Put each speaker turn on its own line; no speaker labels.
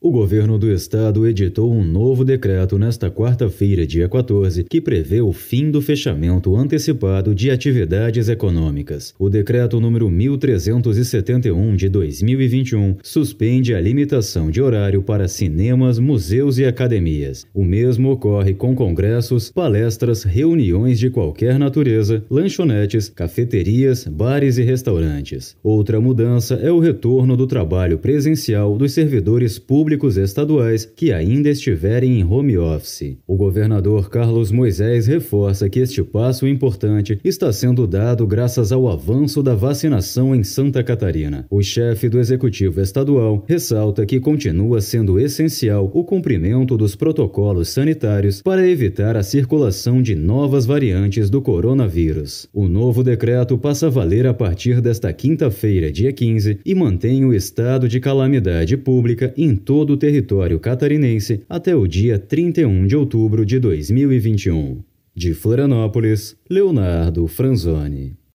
O governo do estado editou um novo decreto nesta quarta-feira, dia 14, que prevê o fim do fechamento antecipado de atividades econômicas. O decreto número 1371 de 2021 suspende a limitação de horário para cinemas, museus e academias. O mesmo ocorre com congressos, palestras, reuniões de qualquer natureza, lanchonetes, cafeterias, bares e restaurantes. Outra mudança é o retorno do trabalho presencial dos servidores públicos estaduais que ainda estiverem em home office. O governador Carlos Moisés reforça que este passo importante está sendo dado graças ao avanço da vacinação em Santa Catarina. O chefe do Executivo Estadual ressalta que continua sendo essencial o cumprimento dos protocolos sanitários para evitar a circulação de novas variantes do coronavírus. O novo decreto passa a valer a partir desta quinta-feira, dia 15, e mantém o estado de calamidade pública em todo o território catarinense até o dia 31 de outubro de 2021. De Florianópolis, Leonardo Franzoni.